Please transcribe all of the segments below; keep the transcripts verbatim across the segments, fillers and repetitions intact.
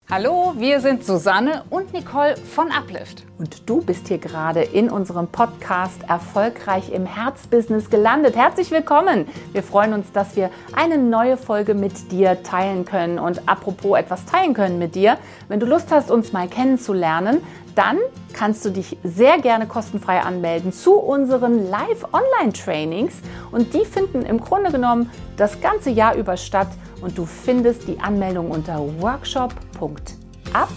Hallo, wir sind Susanne und Nicole von Uplift. Und du bist hier gerade in unserem Podcast Erfolgreich im Herzbusiness gelandet. Herzlich willkommen! Wir freuen uns, dass wir eine neue Folge mit dir teilen können. Und apropos etwas teilen können mit dir, wenn du Lust hast, uns mal kennenzulernen, dann kannst du dich sehr gerne kostenfrei anmelden zu unseren Live-Online-Trainings. Und die finden im Grunde genommen das ganze Jahr über statt. Und du findest die Anmeldung unter workshop punkt up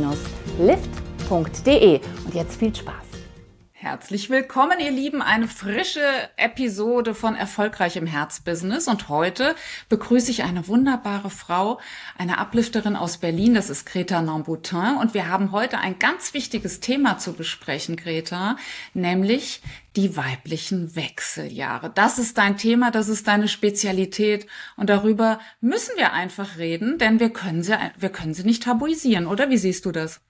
lift punkt de. Und jetzt viel Spaß. Herzlich willkommen, ihr Lieben, eine frische Episode von Erfolgreich im Herzbusiness. Und heute begrüße ich eine wunderbare Frau, eine Uplifterin aus Berlin, das ist Greta Namboutin. Und wir haben heute ein ganz wichtiges Thema zu besprechen, Greta, nämlich die weiblichen Wechseljahre. Das ist dein Thema, das ist deine Spezialität. Und darüber müssen wir einfach reden, denn wir können sie, wir können sie nicht tabuisieren, oder? Wie siehst du das?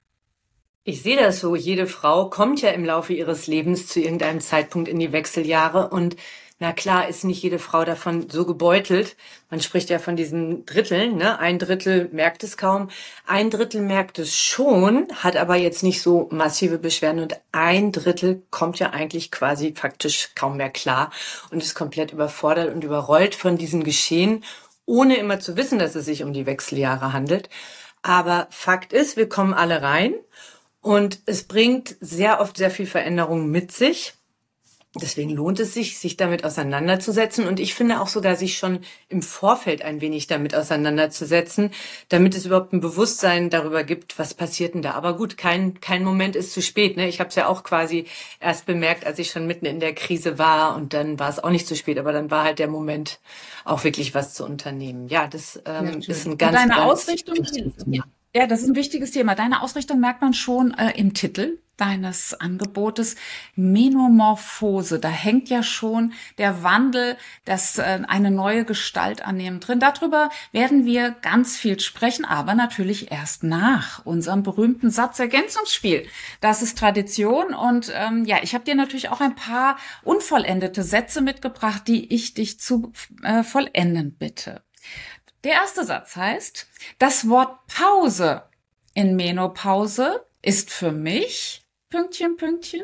Ich sehe das so, jede Frau kommt ja im Laufe ihres Lebens zu irgendeinem Zeitpunkt in die Wechseljahre und na klar ist nicht jede Frau davon so gebeutelt. Man spricht ja von diesen Dritteln, ne? Ein Drittel merkt es kaum, ein Drittel merkt es schon, hat aber jetzt nicht so massive Beschwerden und ein Drittel kommt ja eigentlich quasi faktisch kaum mehr klar und ist komplett überfordert und überrollt von diesem Geschehen, ohne immer zu wissen, dass es sich um die Wechseljahre handelt. Aber Fakt ist, wir kommen alle rein. Und es bringt sehr oft sehr viel Veränderung mit sich. Deswegen lohnt es sich, sich damit auseinanderzusetzen. Und ich finde auch sogar, sich schon im Vorfeld ein wenig damit auseinanderzusetzen, damit es überhaupt ein Bewusstsein darüber gibt, was passiert denn da. Aber gut, kein kein Moment ist zu spät. Ne? Ich habe es ja auch quasi erst bemerkt, als ich schon mitten in der Krise war. Und dann war es auch nicht zu spät. Aber dann war halt der Moment, auch wirklich was zu unternehmen. Ja, das ähm, ist ein ganz, deine ganz Ausrichtung, wichtiges Thema. Ja, das ist ein wichtiges Thema. Deine Ausrichtung merkt man schon äh, im Titel deines Angebotes, Menomorphose. Da hängt ja schon der Wandel, das äh, eine neue Gestalt annehmen drin. Darüber werden wir ganz viel sprechen, aber natürlich erst nach unserem berühmten Satzergänzungsspiel. Das ist Tradition und ähm, ja, ich habe dir natürlich auch ein paar unvollendete Sätze mitgebracht, die ich dich zu äh, vollenden bitte. Der erste Satz heißt, das Wort Pause in Menopause ist für mich, Pünktchen, Pünktchen.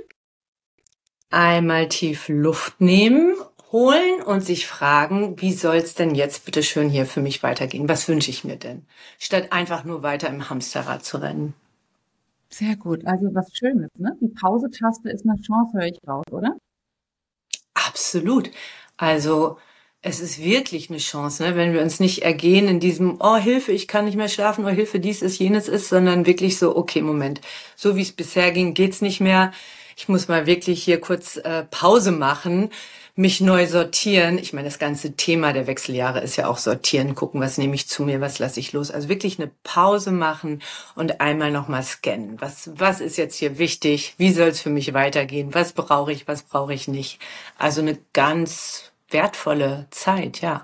Einmal tief Luft nehmen, holen und sich fragen, wie soll's denn jetzt bitte schön hier für mich weitergehen? Was wünsche ich mir denn? Statt einfach nur weiter im Hamsterrad zu rennen. Sehr gut, also was Schönes, ne? Die Pause-Taste ist eine Chance, höre ich raus, oder? Absolut. Also es ist wirklich eine Chance, ne, wenn wir uns nicht ergehen in diesem, oh Hilfe, ich kann nicht mehr schlafen, oh Hilfe, dies ist, jenes ist, sondern wirklich so, okay, Moment, so wie es bisher ging, geht's nicht mehr. Ich muss mal wirklich hier kurz äh, Pause machen, mich neu sortieren. Ich meine, das ganze Thema der Wechseljahre ist ja auch sortieren, gucken, was nehme ich zu mir, was lasse ich los. Also wirklich eine Pause machen und einmal nochmal scannen. Was, was ist jetzt hier wichtig? Wie soll es für mich weitergehen? Was brauche ich, was brauche ich nicht? Also eine ganz wertvolle Zeit, ja.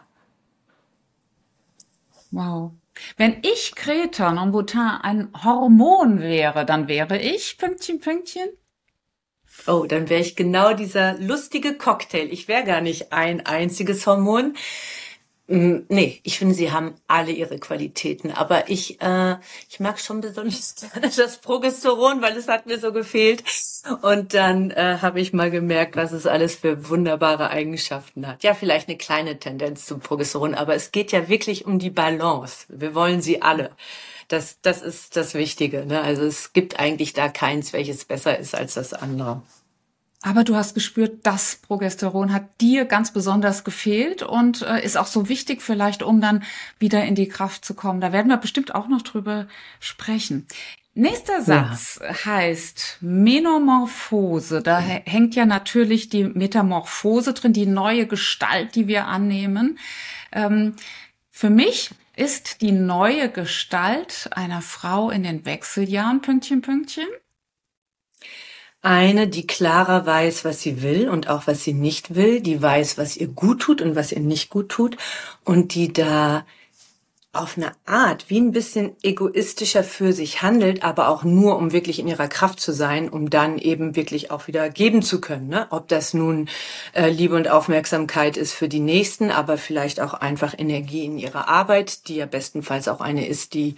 Wow. Wenn ich Greta Namboutin ein Hormon wäre, dann wäre ich, Pünktchen, Pünktchen. Oh, dann wäre ich genau dieser lustige Cocktail. Ich wäre gar nicht ein einziges Hormon. Nee, ich finde, sie haben alle ihre Qualitäten. Aber ich äh, ich mag schon besonders gerne das Progesteron, weil es hat mir so gefehlt. Und dann äh, habe ich mal gemerkt, was es alles für wunderbare Eigenschaften hat. Ja, vielleicht eine kleine Tendenz zum Progesteron, aber es geht ja wirklich um die Balance. Wir wollen sie alle. Das, das ist das Wichtige, ne? Also es gibt eigentlich da keins, welches besser ist als das andere. Aber du hast gespürt, das Progesteron hat dir ganz besonders gefehlt und äh, ist auch so wichtig vielleicht, um dann wieder in die Kraft zu kommen. Da werden wir bestimmt auch noch drüber sprechen. Nächster Satz ja. heißt Menomorphose. Da hängt ja natürlich die Metamorphose drin, die neue Gestalt, die wir annehmen. Ähm, für mich ist die neue Gestalt einer Frau in den Wechseljahren, Pünktchen, Pünktchen. Eine, die klarer weiß, was sie will und auch was sie nicht will, die weiß, was ihr gut tut und was ihr nicht gut tut und die da auf eine Art wie ein bisschen egoistischer für sich handelt, aber auch nur, um wirklich in ihrer Kraft zu sein, um dann eben wirklich auch wieder geben zu können. Ne? Ob das nun äh, Liebe und Aufmerksamkeit ist für die Nächsten, aber vielleicht auch einfach Energie in ihrer Arbeit, die ja bestenfalls auch eine ist, die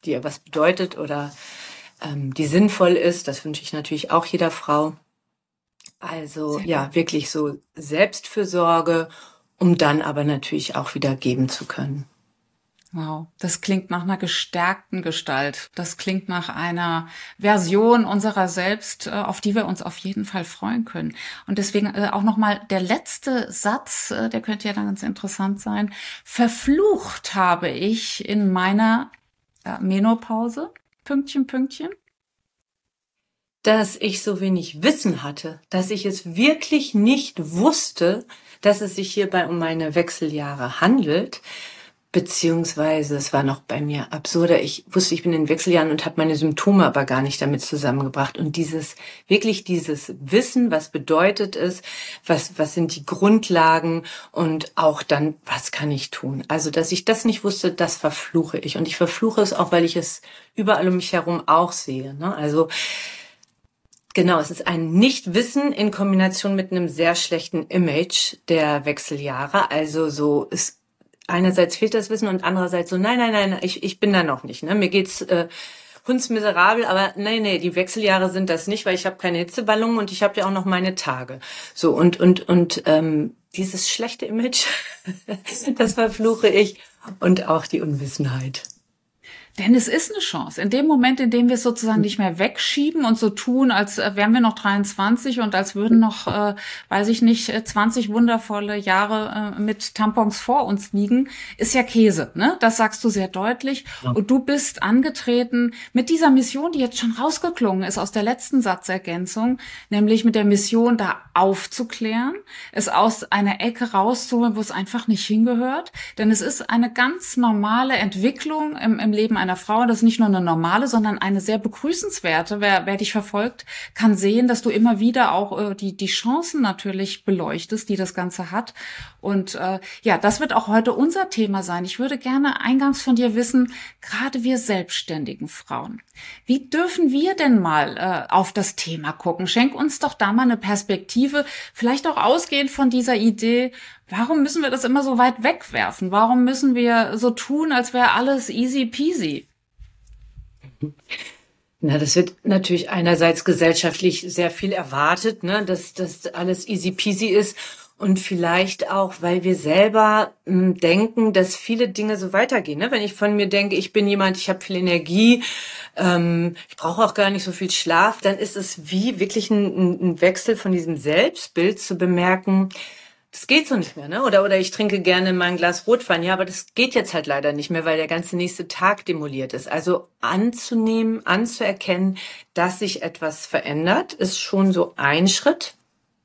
die ihr was bedeutet oder ähm, die sinnvoll ist. Das wünsche ich natürlich auch jeder Frau. Also ja, wirklich so Selbstfürsorge, um dann aber natürlich auch wieder geben zu können. Wow, das klingt nach einer gestärkten Gestalt. Das klingt nach einer Version unserer selbst, auf die wir uns auf jeden Fall freuen können. Und deswegen auch nochmal der letzte Satz, der könnte ja dann ganz interessant sein. Verflucht habe ich in meiner Menopause, Pünktchen, Pünktchen. Dass ich so wenig Wissen hatte, dass ich es wirklich nicht wusste, dass es sich hierbei um meine Wechseljahre handelt. Beziehungsweise, es war noch bei mir absurder, ich wusste, ich bin in Wechseljahren und habe meine Symptome aber gar nicht damit zusammengebracht. Und dieses, wirklich dieses Wissen, was bedeutet es, was, was sind die Grundlagen und auch dann, was kann ich tun? Also, dass ich das nicht wusste, das verfluche ich. Und ich verfluche es auch, weil ich es überall um mich herum auch sehe, ne? Also, genau, es ist ein Nichtwissen in Kombination mit einem sehr schlechten Image der Wechseljahre. Also so ist einerseits fehlt das Wissen und andererseits so, nein, nein, nein, ich, ich bin da noch nicht. Ne? Mir geht's äh, hundsmiserabel, aber nein, nee, die Wechseljahre sind das nicht, weil ich habe keine Hitzeballungen und ich habe ja auch noch meine Tage. So und und und ähm, dieses schlechte Image, das verfluche ich und auch die Unwissenheit. Denn es ist eine Chance. In dem Moment, in dem wir es sozusagen nicht mehr wegschieben und so tun, als wären wir noch dreiundzwanzig und als würden noch, äh, weiß ich nicht, zwanzig wundervolle Jahre äh, mit Tampons vor uns liegen, ist ja Käse, ne? Das sagst du sehr deutlich. Ja. Und du bist angetreten mit dieser Mission, die jetzt schon rausgeklungen ist aus der letzten Satzergänzung, nämlich mit der Mission, da aufzuklären, es aus einer Ecke rauszuholen, wo es einfach nicht hingehört. Denn es ist eine ganz normale Entwicklung im, im Leben einer Frau. Das ist nicht nur eine normale, sondern eine sehr begrüßenswerte. Wer, wer dich verfolgt, kann sehen, dass du immer wieder auch äh, die, die Chancen natürlich beleuchtest, die das Ganze hat. Und äh, ja, das wird auch heute unser Thema sein. Ich würde gerne eingangs von dir wissen, gerade wir selbstständigen Frauen, wie dürfen wir denn mal äh, auf das Thema gucken? Schenk uns doch da mal eine Perspektive, vielleicht auch ausgehend von dieser Idee, warum müssen wir das immer so weit wegwerfen? Warum müssen wir so tun, als wäre alles easy peasy? Na, das wird natürlich einerseits gesellschaftlich sehr viel erwartet, ne, dass das alles easy peasy ist. Und vielleicht auch, weil wir selber mh, denken, dass viele Dinge so weitergehen. Ne? Wenn ich von mir denke, ich bin jemand, ich habe viel Energie, ähm, ich brauche auch gar nicht so viel Schlaf, dann ist es wie wirklich ein, ein Wechsel von diesem Selbstbild zu bemerken, das geht so nicht mehr, ne? Oder oder ich trinke gerne mal ein Glas Rotwein, ja, aber das geht jetzt halt leider nicht mehr, weil der ganze nächste Tag demoliert ist. Also anzunehmen, anzuerkennen, dass sich etwas verändert, ist schon so ein Schritt.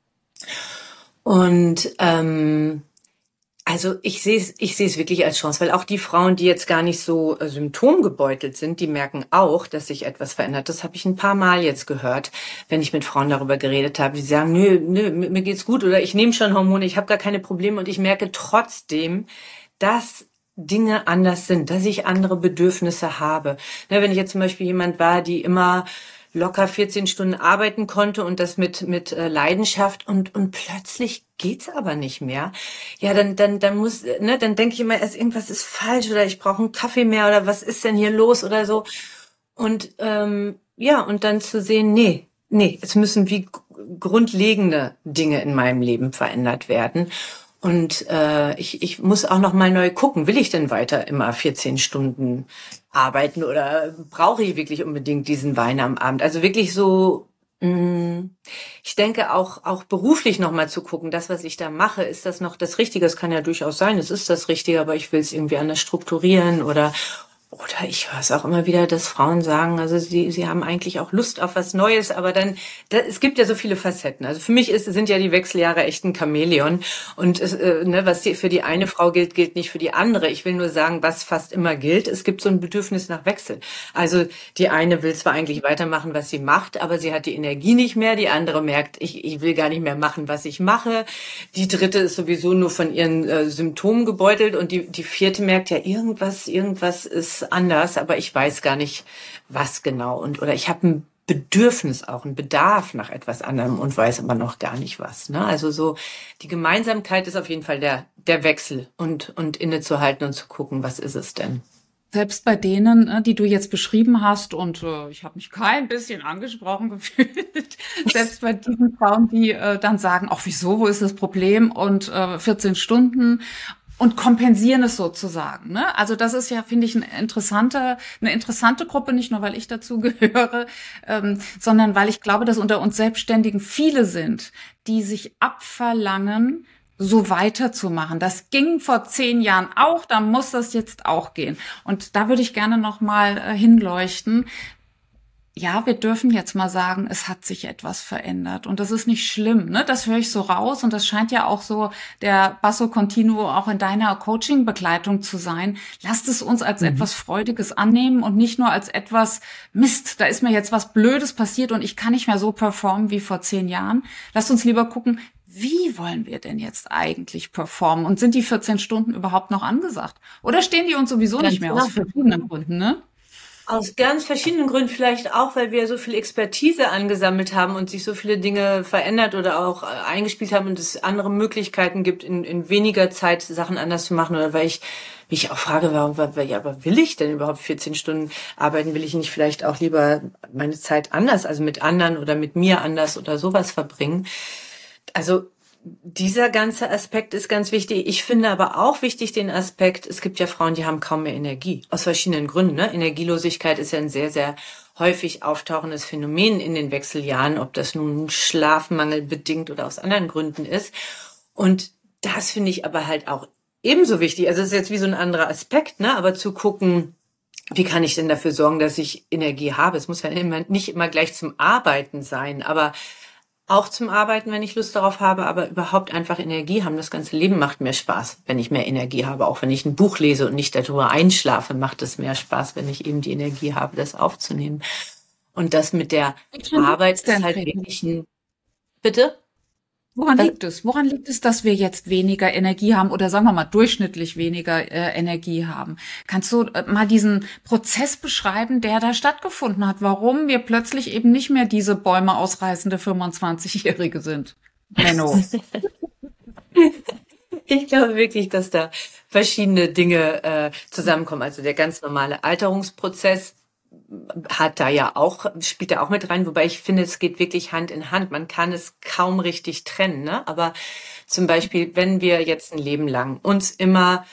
Und ähm, also ich sehe es, ich sehe es wirklich als Chance, weil auch die Frauen, die jetzt gar nicht so äh, symptomgebeutelt sind, die merken auch, dass sich etwas verändert. Das habe ich ein paar Mal jetzt gehört, wenn ich mit Frauen darüber geredet habe. Die sagen, nö, nö, mir geht's gut oder ich nehme schon Hormone, ich habe gar keine Probleme und ich merke trotzdem, dass Dinge anders sind, dass ich andere Bedürfnisse habe. Ne, wenn ich jetzt zum Beispiel jemand war, die immer locker vierzehn Stunden arbeiten konnte und das mit mit äh, Leidenschaft und und plötzlich geht's aber nicht mehr. Ja, dann dann dann muss ne, dann denke ich immer erst irgendwas ist falsch oder ich brauche einen Kaffee mehr oder was ist denn hier los oder so. Und ähm, ja, und dann zu sehen, nee, nee, es müssen wie grundlegende Dinge in meinem Leben verändert werden. Und äh, ich, ich muss auch noch mal neu gucken, will ich denn weiter immer vierzehn Stunden arbeiten oder brauche ich wirklich unbedingt diesen Wein am Abend? Also wirklich so, mh, ich denke auch auch beruflich noch mal zu gucken, das, was ich da mache, ist das noch das Richtige? Es kann ja durchaus sein, es ist das Richtige, aber ich will es irgendwie anders strukturieren oder Oder ich höre es auch immer wieder, dass Frauen sagen, also sie sie haben eigentlich auch Lust auf was Neues, aber dann, da, es gibt ja so viele Facetten. Also für mich ist, sind ja die Wechseljahre echt ein Chamäleon. Und es, äh, ne, was die, für die eine Frau gilt, gilt nicht für die andere. Ich will nur sagen, was fast immer gilt, es gibt so ein Bedürfnis nach Wechsel. Also die eine will zwar eigentlich weitermachen, was sie macht, aber sie hat die Energie nicht mehr. Die andere merkt, ich, ich will gar nicht mehr machen, was ich mache. Die dritte ist sowieso nur von ihren äh, Symptomen gebeutelt und die, die vierte merkt ja, irgendwas, irgendwas ist anders, aber ich weiß gar nicht, was genau. Und oder ich habe ein Bedürfnis auch, einen Bedarf nach etwas anderem und weiß aber noch gar nicht was. Ne? Also so die Gemeinsamkeit ist auf jeden Fall der der Wechsel und und innezuhalten und zu gucken, was ist es denn? selbst bei denen, äh, die du jetzt beschrieben hast, und äh, ich habe mich kein bisschen angesprochen gefühlt, selbst bei diesen Frauen, die äh, dann sagen, ach wieso, wo ist das Problem, und äh, vierzehn Stunden und kompensieren es sozusagen. Ne? Also das ist ja, finde ich, eine interessante, eine interessante Gruppe, nicht nur, weil ich dazu gehöre, ähm, sondern weil ich glaube, dass unter uns Selbstständigen viele sind, die sich abverlangen, so weiterzumachen. Das ging vor zehn Jahren auch, da muss das jetzt auch gehen. Und da würde ich gerne noch mal äh, hinleuchten. Ja, wir dürfen jetzt mal sagen, es hat sich etwas verändert und das ist nicht schlimm, ne? Das höre ich so raus und das scheint ja auch so der Basso Continuo auch in deiner Coaching-Begleitung zu sein. Lasst es uns als mhm. etwas Freudiges annehmen und nicht nur als etwas Mist, da ist mir jetzt was Blödes passiert und ich kann nicht mehr so performen wie vor zehn Jahren. Lasst uns lieber gucken, wie wollen wir denn jetzt eigentlich performen und sind die vierzehn Stunden überhaupt noch angesagt? Oder stehen die uns sowieso Ganz nicht mehr klar. Aus verschiedenen Gründen, ne? Aus ganz verschiedenen Gründen, vielleicht auch, weil wir so viel Expertise angesammelt haben und sich so viele Dinge verändert oder auch eingespielt haben und es andere Möglichkeiten gibt, in, in weniger Zeit Sachen anders zu machen. Oder weil ich mich auch frage, warum, ja, aber will ich denn überhaupt vierzehn Stunden arbeiten? Will ich nicht vielleicht auch lieber meine Zeit anders, also mit anderen oder mit mir anders oder sowas verbringen? Also dieser ganze Aspekt ist ganz wichtig. Ich finde aber auch wichtig den Aspekt, es gibt ja Frauen, die haben kaum mehr Energie. Aus verschiedenen Gründen. Ne? Energielosigkeit ist ja ein sehr, sehr häufig auftauchendes Phänomen in den Wechseljahren, ob das nun Schlafmangel bedingt oder aus anderen Gründen ist. Und das finde ich aber halt auch ebenso wichtig. Also es ist jetzt wie so ein anderer Aspekt, ne? Aber zu gucken, wie kann ich denn dafür sorgen, dass ich Energie habe? Es muss ja immer, nicht immer gleich zum Arbeiten sein, aber auch zum Arbeiten, wenn ich Lust darauf habe, aber überhaupt einfach Energie haben. Das ganze Leben macht mir Spaß, wenn ich mehr Energie habe. Auch wenn ich ein Buch lese und nicht darüber einschlafe, macht es mehr Spaß, wenn ich eben die Energie habe, das aufzunehmen. Und das mit der Arbeit ist halt wirklich ein... Bitte? Woran liegt es? Woran liegt es, dass wir jetzt weniger Energie haben oder sagen wir mal durchschnittlich weniger äh, Energie haben? Kannst du äh, mal diesen Prozess beschreiben, der da stattgefunden hat? Warum wir plötzlich eben nicht mehr diese Bäume ausreißende fünfundzwanzigjährige sind? Menno. Ich glaube wirklich, dass da verschiedene Dinge äh, zusammenkommen. Also der ganz normale Alterungsprozess hat da ja auch, spielt da auch mit rein, wobei ich finde, es geht wirklich Hand in Hand. Man kann es kaum richtig trennen, ne? Aber zum Beispiel, wenn wir jetzt ein Leben lang uns immer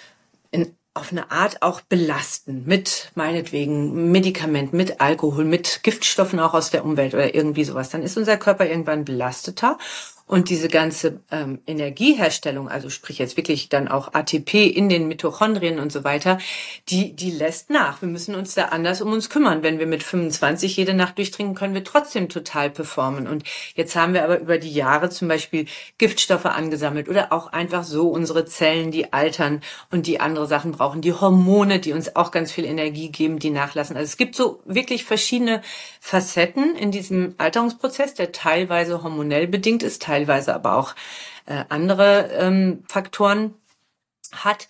in, auf eine Art auch belasten, mit meinetwegen Medikamenten, mit Alkohol, mit Giftstoffen auch aus der Umwelt oder irgendwie sowas, dann ist unser Körper irgendwann belasteter. Und diese ganze ähm, Energieherstellung, also sprich jetzt wirklich dann auch A T P in den Mitochondrien und so weiter, die die lässt nach. Wir müssen uns da anders um uns kümmern. Wenn wir mit fünfundzwanzig jede Nacht durchtrinken, können wir trotzdem total performen. Und jetzt haben wir aber über die Jahre zum Beispiel Giftstoffe angesammelt oder auch einfach so unsere Zellen, die altern und die andere Sachen brauchen. Die Hormone, die uns auch ganz viel Energie geben, die nachlassen. Also es gibt so wirklich verschiedene Facetten in diesem Alterungsprozess, der teilweise hormonell bedingt ist, teilweise teilweise aber auch äh, andere ähm, Faktoren hat,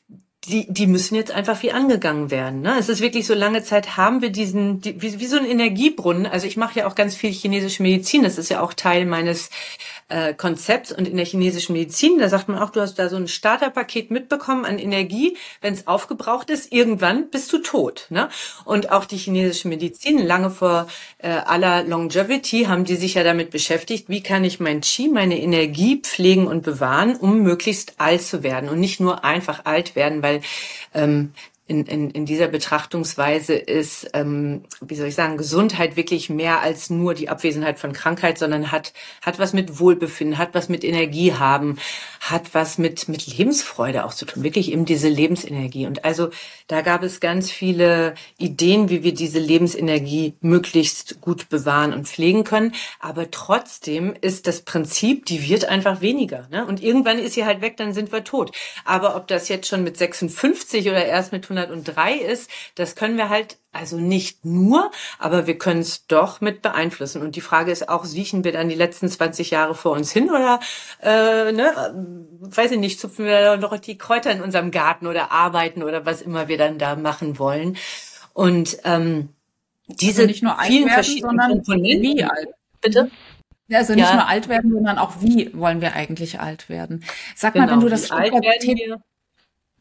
die die müssen jetzt einfach wie angegangen werden. Ne? Es ist wirklich so, lange Zeit haben wir diesen, die, wie, wie so ein Energiebrunnen. Also ich mache ja auch ganz viel chinesische Medizin. Das ist ja auch Teil meines äh, Konzepts. Und in der chinesischen Medizin, da sagt man auch, du hast da so ein Starterpaket mitbekommen an Energie. Wenn es aufgebraucht ist, irgendwann bist du tot. Ne? Und auch die chinesische Medizin, lange vor äh, aller Longevity, haben die sich ja damit beschäftigt, wie kann ich mein Qi, meine Energie pflegen und bewahren, um möglichst alt zu werden und nicht nur einfach alt werden, weil ähm, in, in, in dieser Betrachtungsweise ist, ähm, wie soll ich sagen, Gesundheit wirklich mehr als nur die Abwesenheit von Krankheit, sondern hat hat was mit Wohlbefinden, hat was mit Energie haben, hat was mit mit Lebensfreude auch zu tun, wirklich eben diese Lebensenergie. Und also da gab es ganz viele Ideen, wie wir diese Lebensenergie möglichst gut bewahren und pflegen können. Aber trotzdem ist das Prinzip, die wird einfach weniger. Ne? Und irgendwann ist sie halt weg, dann sind wir tot. Aber ob das jetzt schon mit sechsundfünfzig oder erst mit hundertdrei ist, das können wir halt, also nicht nur, aber wir können es doch mit beeinflussen. Und die Frage ist auch, siechen wir dann die letzten zwanzig Jahre vor uns hin oder, äh, ne, weiß ich nicht, zupfen wir noch die Kräuter in unserem Garten oder arbeiten oder was immer wir dann da machen wollen. Und ähm, diese also nicht nur alt vielen werden, verschiedenen sondern Komponenten. Wie alt? Bitte? Ja, also nicht Ja. nur alt werden, sondern auch wie wollen wir eigentlich alt werden? Sag Genau, mal, wenn du das wie alt werden Thema wir?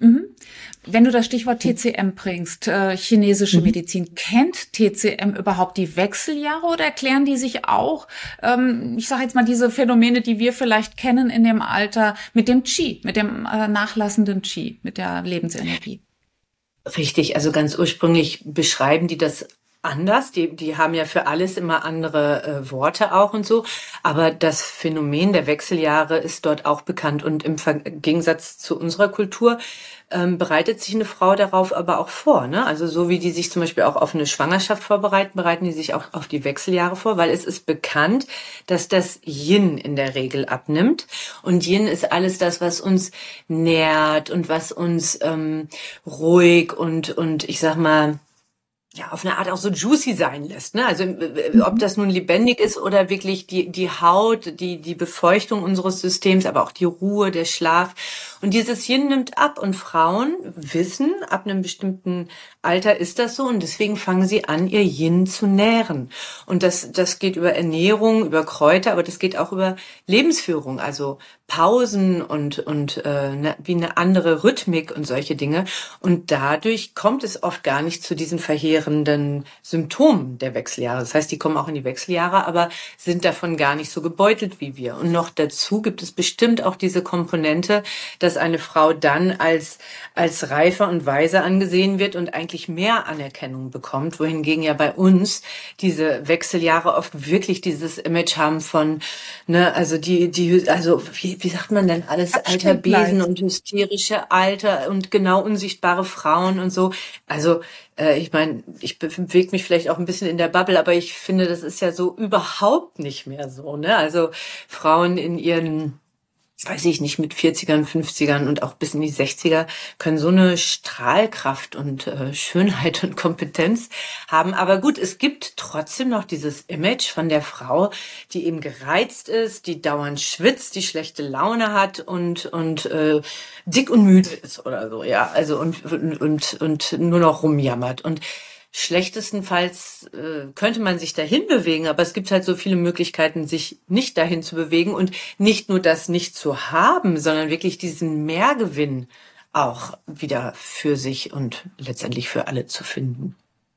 Mhm. Wenn du das Stichwort T C M bringst, äh, chinesische Mhm. Medizin, kennt T C M überhaupt die Wechseljahre oder erklären die sich auch, ähm, ich sage jetzt mal, diese Phänomene, die wir vielleicht kennen in dem Alter, mit dem Qi, mit dem äh, nachlassenden Qi, mit der Lebensenergie? Richtig, also ganz ursprünglich beschreiben die das anders. Die, die haben ja für alles immer andere äh, Worte auch und so. Aber das Phänomen der Wechseljahre ist dort auch bekannt. Und im Ver Gegensatz zu unserer Kultur ähm, bereitet sich eine Frau darauf aber auch vor. Ne? Also so wie die sich zum Beispiel auch auf eine Schwangerschaft vorbereiten, bereiten die sich auch auf die Wechseljahre vor, weil es ist bekannt, dass das Yin in der Regel abnimmt. Und Yin ist alles das, was uns nährt und was uns ähm, ruhig und, und ich sag mal, ja, auf eine Art auch so juicy sein lässt, ne? Also, äh, ob das nun lebendig ist oder wirklich die, die Haut, die, die Befeuchtung unseres Systems, aber auch die Ruhe, der Schlaf. Und dieses Yin nimmt ab und Frauen wissen, ab einem bestimmten Alter ist das so und deswegen fangen sie an, ihr Yin zu nähren. Und das, das geht über Ernährung, über Kräuter, aber das geht auch über Lebensführung, also Pausen und, und äh, ne, wie eine andere Rhythmik und solche Dinge. Und dadurch kommt es oft gar nicht zu diesen verheerenden Symptomen der Wechseljahre. Das heißt, die kommen auch in die Wechseljahre, aber sind davon gar nicht so gebeutelt wie wir. Und noch dazu gibt es bestimmt auch diese Komponente, dass eine Frau dann als, als reifer und weiser angesehen wird und eigentlich mehr Anerkennung bekommt, wohingegen ja bei uns diese Wechseljahre oft wirklich dieses Image haben von, ne, also die, die, also wie, wie sagt man denn alles, alter Besen und hysterische Alter und genau unsichtbare Frauen und so. Also äh, ich meine, ich bewege mich vielleicht auch ein bisschen in der Bubble, aber ich finde, das ist ja so überhaupt nicht mehr so, ne? Also Frauen in ihren, weiß ich nicht, mit vierzigern, fünfzigern und auch bis in die sechziger können so eine Strahlkraft und äh, Schönheit und Kompetenz haben. Aber gut, es gibt trotzdem noch dieses Image von der Frau, die eben gereizt ist, die dauernd schwitzt, die schlechte Laune hat und und äh, dick und müde ist oder so, ja. Also und und und, und nur noch rumjammert. Und schlechtestenfalls äh, könnte man sich dahin bewegen, aber es gibt halt so viele Möglichkeiten, sich nicht dahin zu bewegen und nicht nur das nicht zu haben, sondern wirklich diesen Mehrgewinn auch wieder für sich und letztendlich für alle zu finden.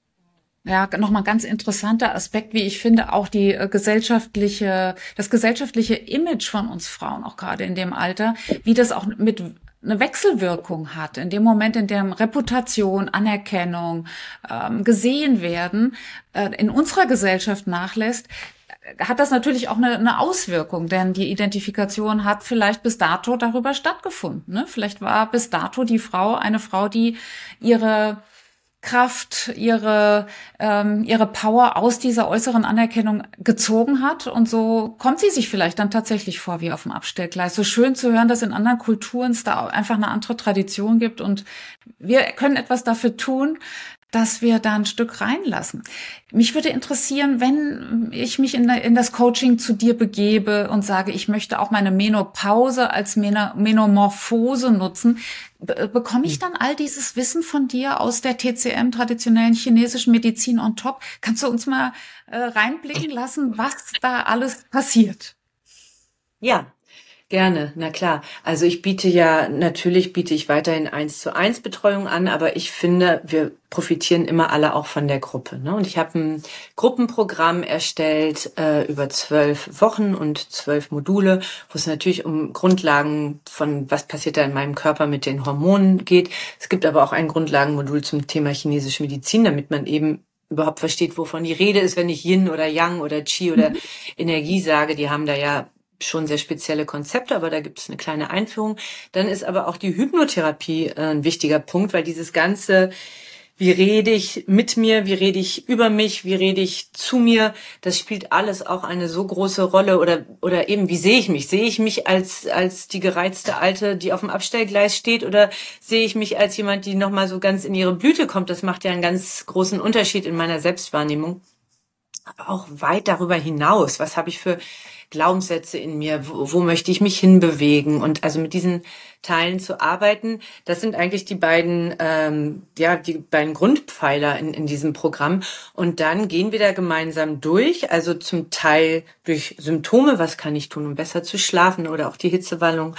Ja, nochmal ein ganz interessanter Aspekt, wie ich finde, auch die äh, gesellschaftliche, das gesellschaftliche Image von uns Frauen, auch gerade in dem Alter, wie das auch mit eine Wechselwirkung hat. In dem Moment, in dem Reputation, Anerkennung, ähm, gesehen werden, äh, in unserer Gesellschaft nachlässt, hat das natürlich auch eine, eine Auswirkung, denn die Identifikation hat vielleicht bis dato darüber stattgefunden. Ne? Vielleicht war bis dato die Frau eine Frau, die ihre Kraft, ihre ähm, ihre Power aus dieser äußeren Anerkennung gezogen hat und so kommt sie sich vielleicht dann tatsächlich vor wie auf dem Abstellgleis. So schön zu hören, dass in anderen Kulturen es da einfach eine andere Tradition gibt und wir können etwas dafür tun, dass wir da ein Stück reinlassen. Mich würde interessieren, wenn ich mich in, in das Coaching zu dir begebe und sage, ich möchte auch meine Menopause als Mena, Menomorphose nutzen, be- bekomme ich dann all dieses Wissen von dir aus der T C M, traditionellen chinesischen Medizin on top? Kannst du uns mal äh, reinblicken lassen, was da alles passiert? Ja, gerne, na klar. Also ich biete ja, natürlich biete ich weiterhin eins zu eins Betreuung an, aber ich finde, wir profitieren immer alle auch von der Gruppe. Ne? Und ich habe ein Gruppenprogramm erstellt äh, über zwölf Wochen und zwölf Module, wo es natürlich um Grundlagen von, was passiert da in meinem Körper mit den Hormonen geht. Es gibt aber auch ein Grundlagenmodul zum Thema chinesische Medizin, damit man eben überhaupt versteht, wovon die Rede ist, wenn ich Yin oder Yang oder Qi oder Energie sage. Die haben da ja schon sehr spezielle Konzepte, aber da gibt es eine kleine Einführung. Dann ist aber auch die Hypnotherapie äh, ein wichtiger Punkt, weil dieses ganze, wie rede ich mit mir, wie rede ich über mich, wie rede ich zu mir, das spielt alles auch eine so große Rolle. Oder oder eben, wie sehe ich mich? Sehe ich mich als als die gereizte Alte, die auf dem Abstellgleis steht, oder sehe ich mich als jemand, die nochmal so ganz in ihre Blüte kommt? Das macht ja einen ganz großen Unterschied in meiner Selbstwahrnehmung. Aber auch weit darüber hinaus. Was habe ich für Glaubenssätze in mir? Wo, wo möchte ich mich hinbewegen? Und also mit diesen Teilen zu arbeiten, das sind eigentlich die beiden, ähm, ja, die beiden Grundpfeiler in, in diesem Programm. Und dann gehen wir da gemeinsam durch, also zum Teil durch Symptome, was kann ich tun, um besser zu schlafen, oder auch die Hitzewallung.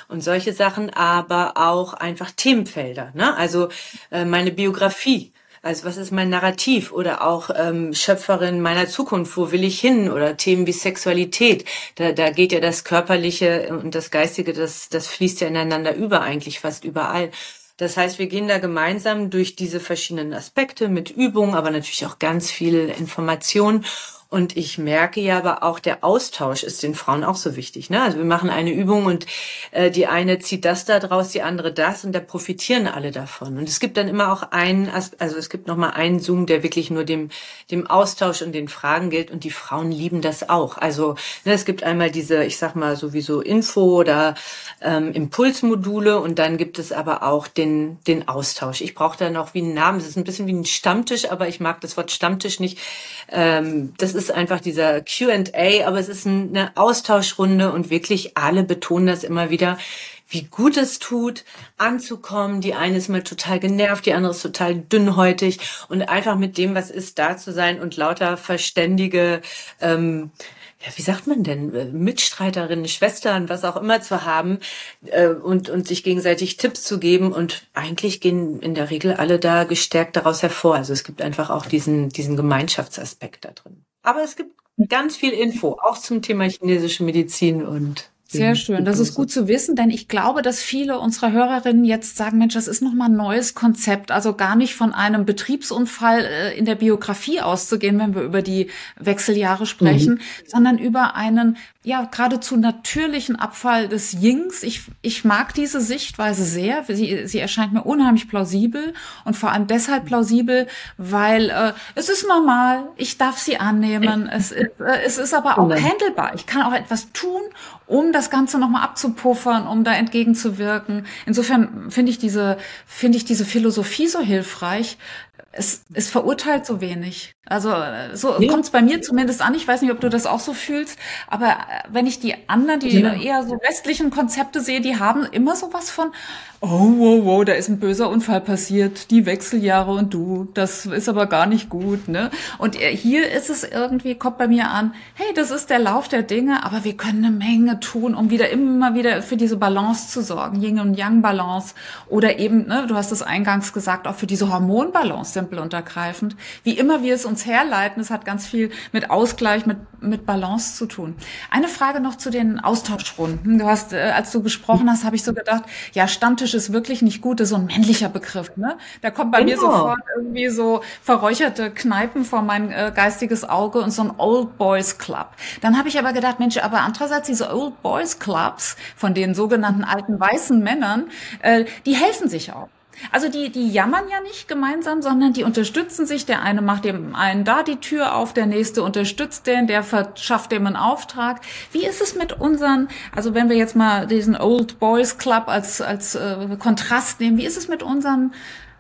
und solche Sachen, aber auch einfach Themenfelder, ne? Also äh, meine Biografie. Also was ist mein Narrativ oder auch ähm, Schöpferin meiner Zukunft, wo will ich hin oder Themen wie Sexualität, da, da geht ja das Körperliche und das Geistige, das, das fließt ja ineinander über eigentlich fast überall. Das heißt, wir gehen da gemeinsam durch diese verschiedenen Aspekte mit Übungen, aber natürlich auch ganz viel Information. Und ich merke ja aber auch, der Austausch ist den Frauen auch so wichtig, ne? Also wir machen eine Übung und äh, die eine zieht das da draus, die andere das und da profitieren alle davon. Und es gibt dann immer auch einen, also es gibt nochmal einen Zoom, der wirklich nur dem dem Austausch und den Fragen gilt und die Frauen lieben das auch. Also ne, es gibt einmal diese, ich sag mal sowieso Info oder ähm, Impulsmodule und dann gibt es aber auch den den Austausch. Ich brauche da noch wie einen Namen, es ist ein bisschen wie ein Stammtisch, aber ich mag das Wort Stammtisch nicht. Ähm, das ist einfach dieser Q and A, aber es ist eine Austauschrunde und wirklich alle betonen das immer wieder, wie gut es tut, anzukommen. Die eine ist mal total genervt, die andere ist total dünnhäutig und einfach mit dem, was ist, da zu sein und lauter verständige, ähm, ja, wie sagt man denn, Mitstreiterinnen, Schwestern, was auch immer zu haben äh, und und sich gegenseitig Tipps zu geben und eigentlich gehen in der Regel alle da gestärkt daraus hervor. Also es gibt einfach auch diesen diesen Gemeinschaftsaspekt da drin. Aber es gibt ganz viel Info, auch zum Thema chinesische Medizin und sehr schön. Das ist gut zu wissen, denn ich glaube, dass viele unserer Hörerinnen jetzt sagen, Mensch, das ist nochmal ein neues Konzept. Also gar nicht von einem Betriebsunfall in der Biografie auszugehen, wenn wir über die Wechseljahre sprechen, mhm. sondern über einen, ja, geradezu natürlichen Abfall des Yings. Ich, ich mag diese Sichtweise sehr. Sie, sie erscheint mir unheimlich plausibel und vor allem deshalb plausibel, weil äh, es ist normal. Ich darf sie annehmen. Es ist, äh, es ist aber auch handelbar. Ich kann auch etwas tun, um das Ganze nochmal abzupuffern, um da entgegenzuwirken. Insofern finde ich diese, finde ich diese Philosophie so hilfreich. Es, es verurteilt so wenig. Also so ja. kommt es bei mir zumindest an. Ich weiß nicht, ob du das auch so fühlst, aber wenn ich die anderen, die ja. eher so westlichen Konzepte sehe, die haben immer sowas von, oh, wow, wow, da ist ein böser Unfall passiert, die Wechseljahre und du, das ist aber gar nicht gut, ne? Und hier ist es irgendwie, kommt bei mir an, hey, das ist der Lauf der Dinge, aber wir können eine Menge tun, um wieder immer wieder für diese Balance zu sorgen, Yin und Yang Balance oder eben, ne, du hast es eingangs gesagt, auch für diese Hormonbalance, simpel und ergreifend, wie immer wir es uns herleiten, es hat ganz viel mit Ausgleich, mit mit Balance zu tun. Eine Frage noch zu den Austauschrunden. Du hast, äh, als du gesprochen hast, habe ich so gedacht, ja, Stammtisch ist wirklich nicht gut, das ist so ein männlicher Begriff, ne? Da kommt bei genau. mir sofort irgendwie so verräucherte Kneipen vor mein äh, geistiges Auge und so ein Old Boys Club. Dann habe ich aber gedacht, Mensch, aber andererseits diese Old Boys Clubs von den sogenannten alten weißen Männern, äh, die helfen sich auch. Also die, die jammern ja nicht gemeinsam, sondern die unterstützen sich. Der eine macht dem einen da die Tür auf, der nächste unterstützt den, der verschafft dem einen Auftrag. Wie ist es mit unseren, also wenn wir jetzt mal diesen Old Boys Club als, als äh, Kontrast nehmen, wie ist es mit unseren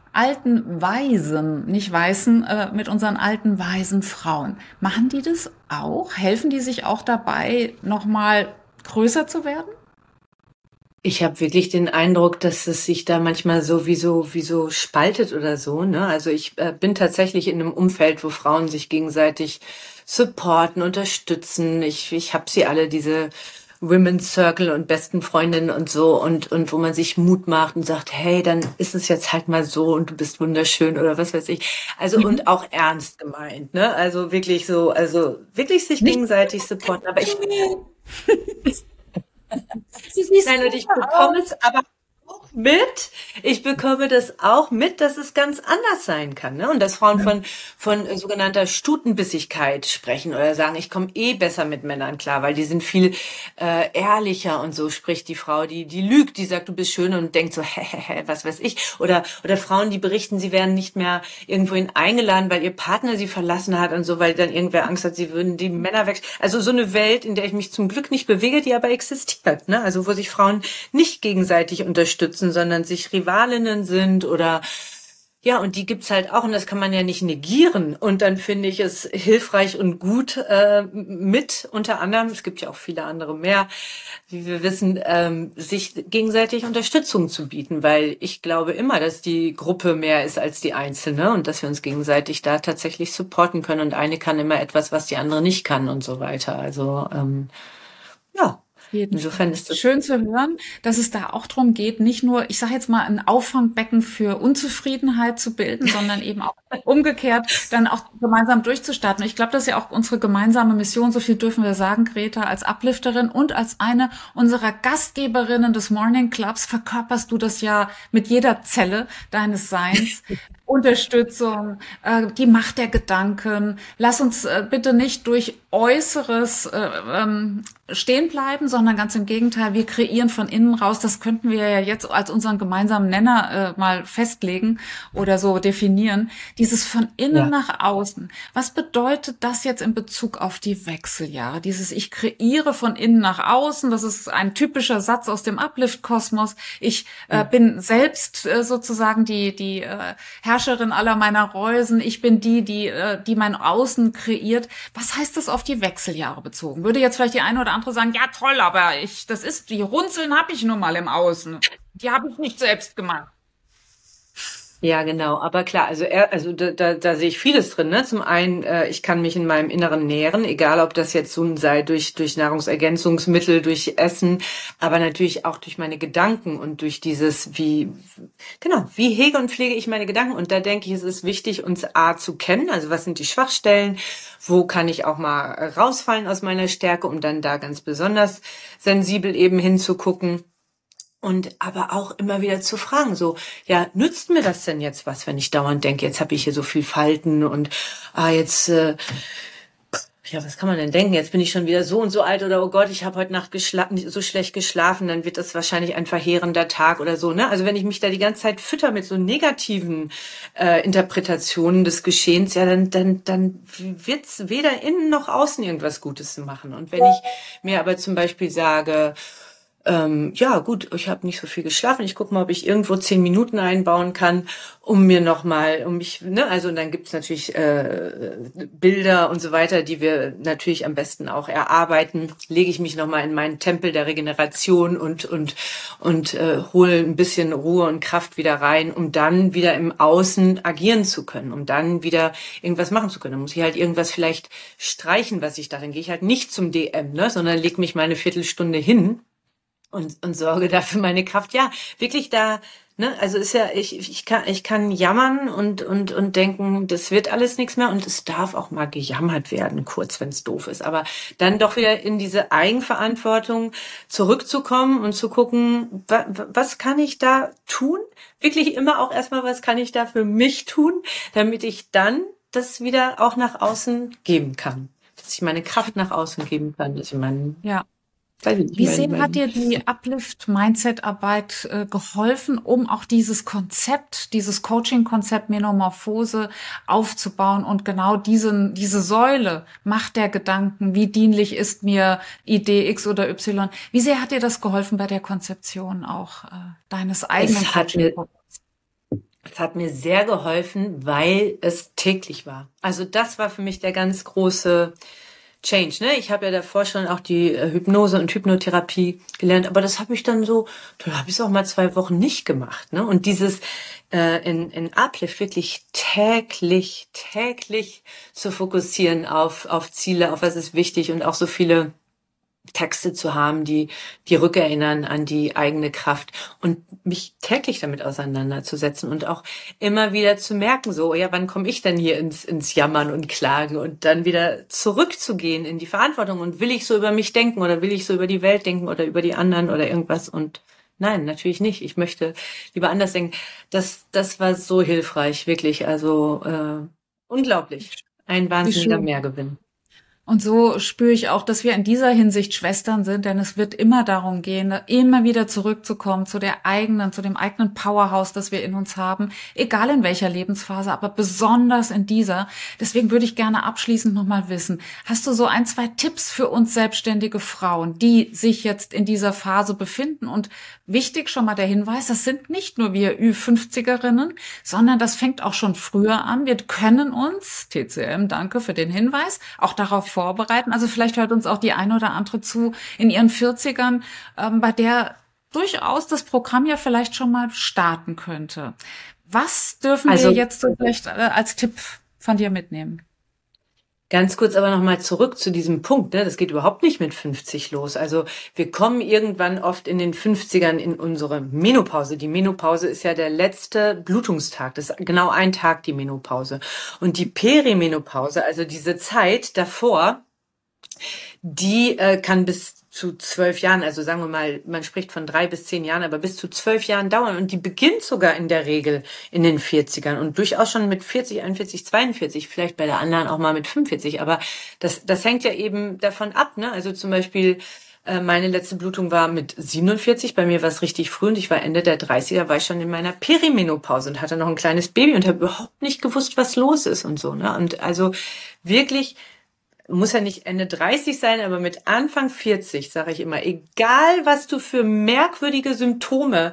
alten Weisen, nicht Weißen, äh, mit unseren alten weisen Frauen? Machen die das auch? Helfen die sich auch dabei, nochmal größer zu werden? Ich habe wirklich den Eindruck, dass es sich da manchmal so wie so wie so spaltet oder so, ne? Also ich äh, bin tatsächlich in einem Umfeld, wo Frauen sich gegenseitig supporten, unterstützen. Ich ich habe sie alle, diese Women's Circle und besten Freundinnen und so und und wo man sich Mut macht und sagt, hey, dann ist es jetzt halt mal so und du bist wunderschön oder was weiß ich. Also und auch ernst gemeint, ne? Also wirklich so, also wirklich sich gegenseitig supporten. Aber ich Nein, und ich bekomme es aber auch mit. Ich bekomme das auch mit, dass es ganz anders sein kann, ne? Und dass Frauen von von sogenannter Stutenbissigkeit sprechen oder sagen, ich komme eh besser mit Männern klar, weil die sind viel äh, ehrlicher und so spricht die Frau, die die lügt, die sagt, du bist schön und denkt so, hehehe, was weiß ich. Oder oder Frauen, die berichten, sie werden nicht mehr irgendwohin eingeladen, weil ihr Partner sie verlassen hat und so, weil dann irgendwer Angst hat, sie würden die Männer weg. Also so eine Welt, in der ich mich zum Glück nicht bewege, die aber existiert, ne? Also wo sich Frauen nicht gegenseitig unterstützen, sondern sich Rivalinnen sind oder ja, und die gibt's halt auch und das kann man ja nicht negieren. Und dann finde ich es hilfreich und gut äh, mit unter anderem, es gibt ja auch viele andere mehr, wie wir wissen, ähm, sich gegenseitig Unterstützung zu bieten, weil ich glaube immer, dass die Gruppe mehr ist als die Einzelne und dass wir uns gegenseitig da tatsächlich supporten können und eine kann immer etwas, was die andere nicht kann und so weiter. Also ähm, ja. jeden Insofern Fall. ist das Schön zu hören, dass es da auch drum geht, nicht nur, ich sage jetzt mal, ein Auffangbecken für Unzufriedenheit zu bilden, sondern eben auch umgekehrt dann auch gemeinsam durchzustarten. Ich glaube, das ist ja auch unsere gemeinsame Mission, so viel dürfen wir sagen, Greta, als Uplifterin und als eine unserer Gastgeberinnen des Morning Clubs verkörperst du das ja mit jeder Zelle deines Seins. Unterstützung, äh, die Macht der Gedanken. Lass uns äh, bitte nicht durch Äußeres äh, ähm, stehen bleiben, sondern ganz im Gegenteil, wir kreieren von innen raus. Das könnten wir ja jetzt als unseren gemeinsamen Nenner äh, mal festlegen oder so definieren. Dieses von innen ja. nach außen. Was bedeutet das jetzt in Bezug auf die Wechseljahre? Dieses ich kreiere von innen nach außen, das ist ein typischer Satz aus dem Uplift-Kosmos. Ich äh, bin selbst äh, sozusagen die die äh, Herrscherin aller meiner Reusen. Ich bin die, die äh, die mein Außen kreiert. Was heißt das auf die Wechseljahre bezogen? Würde jetzt vielleicht die eine oder andere sagen, ja toll, aber ich, das ist, die Runzeln habe ich nun mal im Außen. Die habe ich nicht selbst gemacht. Ja, genau. Aber klar, also er, also da, da, da sehe ich vieles drin. Ne? Zum einen, äh, ich kann mich in meinem Inneren nähren, egal ob das jetzt so sei durch durch Nahrungsergänzungsmittel, durch Essen, aber natürlich auch durch meine Gedanken und durch dieses, wie genau, wie hege und pflege ich meine Gedanken. Und da denke ich, es ist wichtig, uns A zu kennen. Also was sind die Schwachstellen? Wo kann ich auch mal rausfallen aus meiner Stärke, um dann da ganz besonders sensibel eben hinzugucken. Und aber auch immer wieder zu fragen, so, ja, nützt mir das denn jetzt was, wenn ich dauernd denke, jetzt habe ich hier so viel Falten und ah, jetzt, äh, ja, was kann man denn denken, jetzt bin ich schon wieder so und so alt oder oh Gott, ich habe heute Nacht geschlafen, so schlecht geschlafen, dann wird das wahrscheinlich ein verheerender Tag oder so, ne? Also wenn ich mich da die ganze Zeit fütter mit so negativen äh, Interpretationen des Geschehens, ja, dann dann dann wird's weder innen noch außen irgendwas Gutes machen. Und wenn ich mir aber zum Beispiel sage, Ähm, ja, gut, ich habe nicht so viel geschlafen. Ich gucke mal, ob ich irgendwo zehn Minuten einbauen kann, um mir nochmal, um mich, ne, also und dann gibt's natürlich äh, Bilder und so weiter, die wir natürlich am besten auch erarbeiten. Lege ich mich nochmal in meinen Tempel der Regeneration und und und äh, hole ein bisschen Ruhe und Kraft wieder rein, um dann wieder im Außen agieren zu können, um dann wieder irgendwas machen zu können. Dann muss ich halt irgendwas vielleicht streichen, was ich da, dann gehe ich halt nicht zum D M, ne, sondern leg mich mal eine Viertelstunde hin und und sorge dafür meine Kraft. Ja, wirklich da, ne, also ist ja, ich ich kann ich kann jammern und und und denken, das wird alles nichts mehr und es darf auch mal gejammert werden, kurz, wenn es doof ist, aber dann doch wieder in diese Eigenverantwortung zurückzukommen und zu gucken, wa, was kann ich da tun? Wirklich immer auch erstmal, was kann ich da für mich tun, damit ich dann das wieder auch nach außen geben kann, dass ich meine Kraft nach außen geben kann, dass ich meinen Ja. Nicht, Wie mein, sehr mein hat dir die Uplift-Mindset-Arbeit äh, geholfen, um auch dieses Konzept, dieses Coaching-Konzept Menomorphose aufzubauen und genau diesen, diese Säule, Macht der Gedanken, wie dienlich ist mir Idee X oder Y, wie sehr hat dir das geholfen bei der Konzeption auch äh, deines eigenen es hat mir, Coaching-Programms? es hat mir sehr geholfen, weil es täglich war. Also das war für mich der ganz große Change, ne? Ich habe ja davor schon auch die äh, Hypnose und Hypnotherapie gelernt, aber das habe ich dann so, da habe ich es auch mal zwei Wochen nicht gemacht, ne? Und dieses äh, in in Uplift wirklich täglich, täglich zu fokussieren auf auf Ziele, auf was ist wichtig und auch so viele Texte zu haben, die die rückerinnern an die eigene Kraft und mich täglich damit auseinanderzusetzen und auch immer wieder zu merken, so, ja, wann komme ich denn hier ins ins Jammern und Klagen und dann wieder zurückzugehen in die Verantwortung und will ich so über mich denken oder will ich so über die Welt denken oder über die anderen oder irgendwas und nein, natürlich nicht. Ich möchte lieber anders denken. Das das war so hilfreich, wirklich, also äh, unglaublich. Ein wahnsinniger Mehrgewinn. Und so spüre ich auch, dass wir in dieser Hinsicht Schwestern sind, denn es wird immer darum gehen, immer wieder zurückzukommen zu der eigenen, zu dem eigenen Powerhouse, das wir in uns haben, egal in welcher Lebensphase, aber besonders in dieser. Deswegen würde ich gerne abschließend nochmal wissen, hast du so ein, zwei Tipps für uns selbstständige Frauen, die sich jetzt in dieser Phase befinden? Und wichtig schon mal der Hinweis, das sind nicht nur wir Ü fünfzigerinnen, sondern das fängt auch schon früher an. Wir können uns, T C M, danke für den Hinweis, auch darauf vorbereiten. Also vielleicht hört uns auch die eine oder andere zu in ihren vierzigern, ähm, bei der durchaus das Programm ja vielleicht schon mal starten könnte. Was dürfen also, wir jetzt so vielleicht äh, als Tipp von dir mitnehmen? Ganz kurz aber nochmal zurück zu diesem Punkt, ne? Das geht überhaupt nicht mit fünfzig los. Also wir kommen irgendwann oft in den fünfzigern in unsere Menopause. Die Menopause ist ja der letzte Blutungstag. Das ist genau ein Tag, die Menopause. Und die Perimenopause, also diese Zeit davor, die äh, kann bis zu zwölf Jahren, also sagen wir mal, man spricht von drei bis zehn Jahren, aber bis zu zwölf Jahren dauern. Und die beginnt sogar in der Regel in den vierzigern und durchaus schon mit vierzig, einundvierzig, zweiundvierzig, vielleicht bei der anderen auch mal mit fünfundvierzig. Aber das, das hängt ja eben davon ab, ne? Also zum Beispiel, äh, meine letzte Blutung war mit siebenundvierzig. Bei mir war es richtig früh und ich war Ende der dreißiger, war ich schon in meiner Perimenopause und hatte noch ein kleines Baby und habe überhaupt nicht gewusst, was los ist und so, ne? Und also wirklich, muss ja nicht Ende dreißig sein, aber mit Anfang vierzig sage ich immer, egal was du für merkwürdige Symptome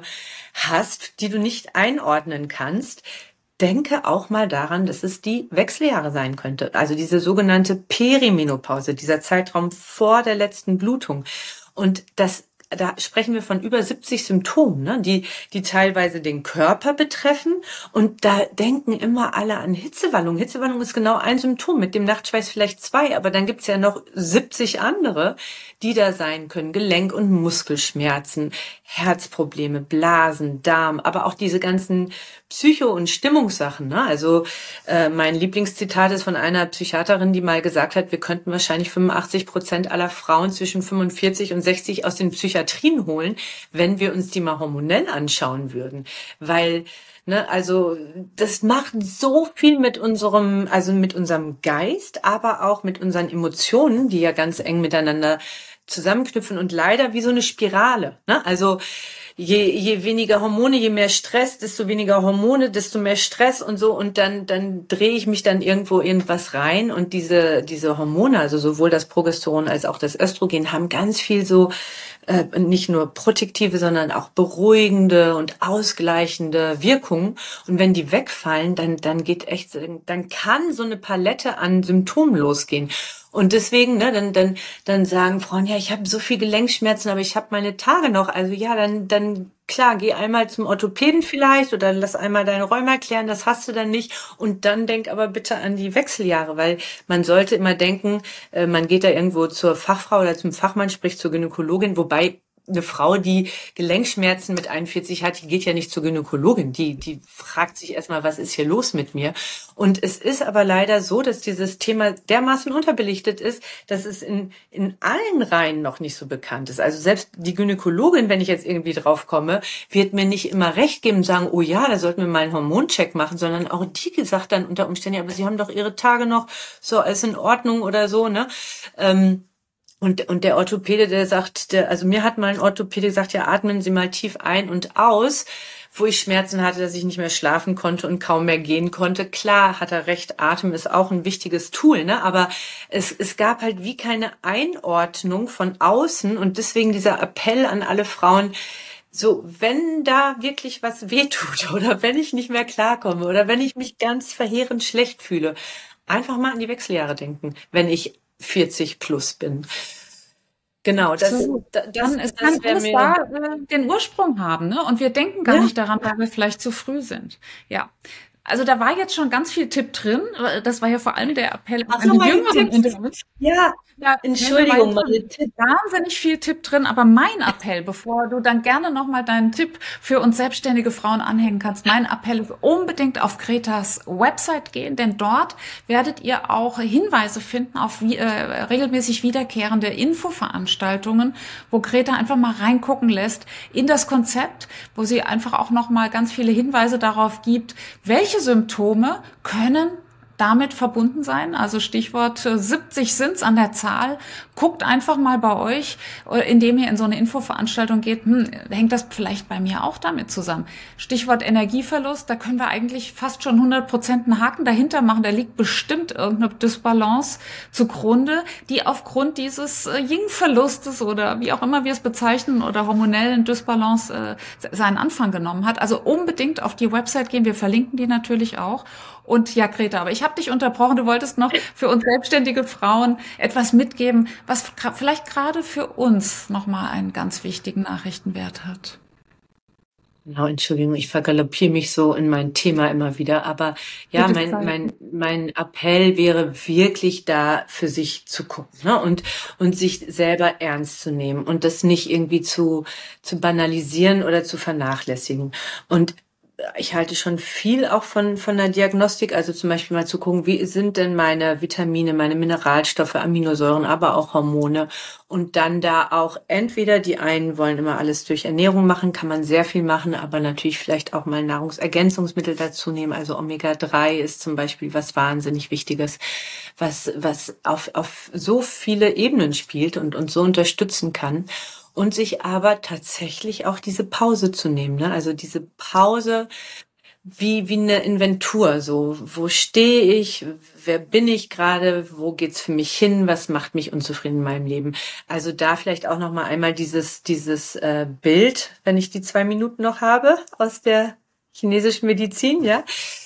hast, die du nicht einordnen kannst, denke auch mal daran, dass es die Wechseljahre sein könnte. Also diese sogenannte Perimenopause, dieser Zeitraum vor der letzten Blutung. Und das da sprechen wir von über siebzig Symptomen, ne, die, die teilweise den Körper betreffen. Und da denken immer alle an Hitzewallung. Hitzewallung ist genau ein Symptom, mit dem Nachtschweiß vielleicht zwei, aber dann gibt's ja noch siebzig andere, die da sein können. Gelenk- und Muskelschmerzen, Herzprobleme, Blasen, Darm, aber auch diese ganzen Psycho- und Stimmungssachen, ne? Also äh, mein Lieblingszitat ist von einer Psychiaterin, die mal gesagt hat, wir könnten wahrscheinlich fünfundachtzig Prozent aller Frauen zwischen fünfundvierzig und sechzig aus den Psychiatrien holen, wenn wir uns die mal hormonell anschauen würden. Weil, ne, also das macht so viel mit unserem, also mit unserem Geist, aber auch mit unseren Emotionen, die ja ganz eng miteinander zusammenknüpfen und leider wie so eine Spirale, ne? Also je, je weniger Hormone, je mehr Stress, desto weniger Hormone, desto mehr Stress und so. Und dann, dann drehe ich mich dann irgendwo irgendwas rein. Und diese, diese Hormone, also sowohl das Progesteron als auch das Östrogen, haben ganz viel so, äh, nicht nur protektive, sondern auch beruhigende und ausgleichende Wirkungen. Und wenn die wegfallen, dann, dann geht echt, dann kann so eine Palette an Symptomen losgehen. Und deswegen, ne, dann, dann, dann sagen Frauen, ja, ich habe so viel Gelenkschmerzen, aber ich habe meine Tage noch. Also ja, dann, dann klar, geh einmal zum Orthopäden vielleicht oder lass einmal deine Rheuma klären, das hast du dann nicht. Und dann denk aber bitte an die Wechseljahre, weil man sollte immer denken, äh, man geht da irgendwo zur Fachfrau oder zum Fachmann, sprich zur Gynäkologin, wobei eine Frau, die Gelenkschmerzen mit einundvierzig hat, die geht ja nicht zur Gynäkologin. Die, die fragt sich erstmal, was ist hier los mit mir? Und es ist aber leider so, dass dieses Thema dermaßen unterbelichtet ist, dass es in, in allen Reihen noch nicht so bekannt ist. Also selbst die Gynäkologin, wenn ich jetzt irgendwie drauf komme, wird mir nicht immer recht geben und sagen, oh ja, da sollten wir mal einen Hormoncheck machen, sondern auch die sagt dann unter Umständen, ja, aber sie haben doch ihre Tage noch, so, alles in Ordnung oder so, ne? Ähm, Und, und der Orthopäde, der sagt, der, also mir hat mal ein Orthopäde gesagt, ja, atmen Sie mal tief ein und aus, wo ich Schmerzen hatte, dass ich nicht mehr schlafen konnte und kaum mehr gehen konnte. Klar hat er recht, Atem ist auch ein wichtiges Tool, ne? Aber es, es gab halt wie keine Einordnung von außen und deswegen dieser Appell an alle Frauen, so, wenn da wirklich was wehtut oder wenn ich nicht mehr klarkomme oder wenn ich mich ganz verheerend schlecht fühle, einfach mal an die Wechseljahre denken, wenn ich vierzig plus bin. Genau, das, So, das, dann, das, es kann das wäre alles mir... da äh, den Ursprung haben, ne? Und wir denken gar Ja. nicht daran, weil wir vielleicht zu früh sind. Ja. Also da war jetzt schon ganz viel Tipp drin. Das war ja vor allem der Appell Ach an so, die mein Jüngeren Tipp. unter uns. Ja, Ja, Entschuldigung, da war meine jetzt Tipp. schon wahnsinnig viel Tipp drin, aber mein Appell, bevor du dann gerne nochmal deinen Tipp für uns selbstständige Frauen anhängen kannst, mein Appell ist unbedingt auf Gretas Website gehen, denn dort werdet ihr auch Hinweise finden auf wie, äh, regelmäßig wiederkehrende Infoveranstaltungen, wo Greta einfach mal reingucken lässt in das Konzept, wo sie einfach auch nochmal ganz viele Hinweise darauf gibt, welche Symptome können damit verbunden sein. Also Stichwort äh, siebzig sind's an der Zahl. Guckt einfach mal bei euch, äh, indem ihr in so eine Infoveranstaltung geht, hm, hängt das vielleicht bei mir auch damit zusammen. Stichwort Energieverlust, da können wir eigentlich fast schon hundert Prozent einen Haken dahinter machen. Da liegt bestimmt irgendeine Dysbalance zugrunde, die aufgrund dieses äh, Yin-Verlustes oder wie auch immer wir es bezeichnen oder hormonellen Dysbalance äh, seinen Anfang genommen hat. Also unbedingt auf die Website gehen. Wir verlinken die natürlich auch. Und ja, Greta, aber ich habe dich unterbrochen. Du wolltest noch für uns selbstständige Frauen etwas mitgeben, was vielleicht gerade für uns nochmal einen ganz wichtigen Nachrichtenwert hat. Genau, Entschuldigung, ich vergaloppiere mich so in mein Thema immer wieder. Aber ja, Gute mein, Zeit. mein, mein Appell wäre wirklich da für sich zu gucken, ne? Und, und sich selber ernst zu nehmen und das nicht irgendwie zu, zu banalisieren oder zu vernachlässigen. Und ich halte schon viel auch von, von der Diagnostik, also zum Beispiel mal zu gucken, wie sind denn meine Vitamine, meine Mineralstoffe, Aminosäuren, aber auch Hormone. Und dann da auch entweder die einen wollen immer alles durch Ernährung machen, kann man sehr viel machen, aber natürlich vielleicht auch mal Nahrungsergänzungsmittel dazu nehmen. Also Omega drei ist zum Beispiel was wahnsinnig Wichtiges, was, was auf, auf so viele Ebenen spielt und uns so unterstützen kann. Und sich aber tatsächlich auch diese Pause zu nehmen, ne? Also diese Pause wie wie eine Inventur, so wo stehe ich, wer bin ich gerade, wo geht's für mich hin, was macht mich unzufrieden in meinem Leben. Also da vielleicht auch noch mal einmal dieses dieses äh, Bild, wenn ich die zwei Minuten noch habe aus der chinesischen Medizin, ja.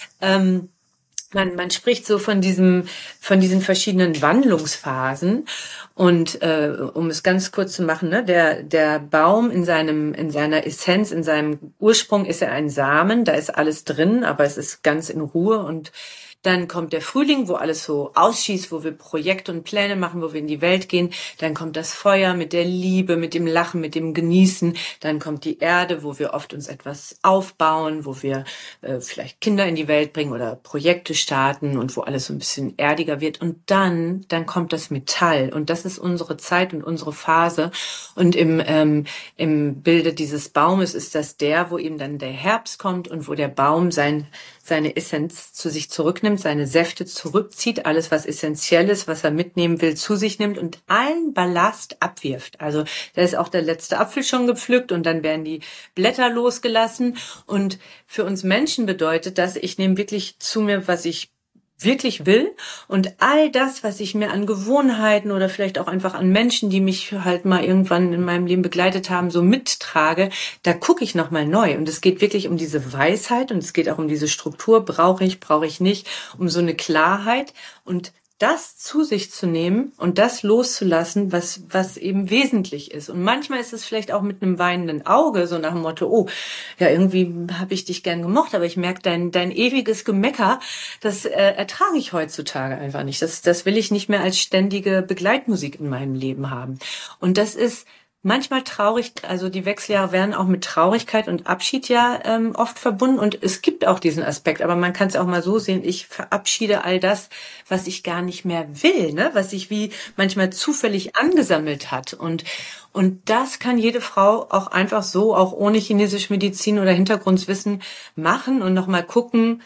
Ähm, Man, man spricht so von diesem, von diesen verschiedenen Wandlungsphasen. Und äh, um es ganz kurz zu machen, ne, der der Baum in seinem in seiner Essenz, in seinem Ursprung ist er ein Samen, da ist alles drin, aber es ist ganz in Ruhe. Und dann kommt der Frühling, wo alles so ausschießt, wo wir Projekte und Pläne machen, wo wir in die Welt gehen. Dann kommt das Feuer mit der Liebe, mit dem Lachen, mit dem Genießen. Dann kommt die Erde, wo wir oft uns etwas aufbauen, wo wir äh, vielleicht Kinder in die Welt bringen oder Projekte starten und wo alles so ein bisschen erdiger wird. Und dann, dann kommt das Metall. Und das ist unsere Zeit und unsere Phase. Und im, ähm, im Bilde dieses Baumes ist das der, wo eben dann der Herbst kommt und wo der Baum sein seine Essenz zu sich zurücknimmt, seine Säfte zurückzieht, alles, was essentiell ist, was er mitnehmen will, zu sich nimmt und allen Ballast abwirft. Also da ist auch der letzte Apfel schon gepflückt und dann werden die Blätter losgelassen. Und für uns Menschen bedeutet das, ich nehme wirklich zu mir, was ich wirklich will und all das, was ich mir an Gewohnheiten oder vielleicht auch einfach an Menschen, die mich halt mal irgendwann in meinem Leben begleitet haben, so mittrage, da gucke ich nochmal neu. Und es geht wirklich um diese Weisheit und es geht auch um diese Struktur, brauche ich, brauche ich nicht, um so eine Klarheit und das zu sich zu nehmen und das loszulassen, was was eben wesentlich ist. Und manchmal ist es vielleicht auch mit einem weinenden Auge, so nach dem Motto, oh, ja, irgendwie habe ich dich gern gemocht, aber ich merke, dein dein ewiges Gemecker, das äh, ertrage ich heutzutage einfach nicht. Das das will ich nicht mehr als ständige Begleitmusik in meinem Leben haben. Und das ist manchmal traurig, also die Wechseljahre werden auch mit Traurigkeit und Abschied ja ähm, oft verbunden und es gibt auch diesen Aspekt, aber man kann es auch mal so sehen, ich verabschiede all das, was ich gar nicht mehr will, ne, was sich wie manchmal zufällig angesammelt hat und und das kann jede Frau auch einfach so, auch ohne chinesische Medizin oder Hintergrundwissen machen und nochmal gucken,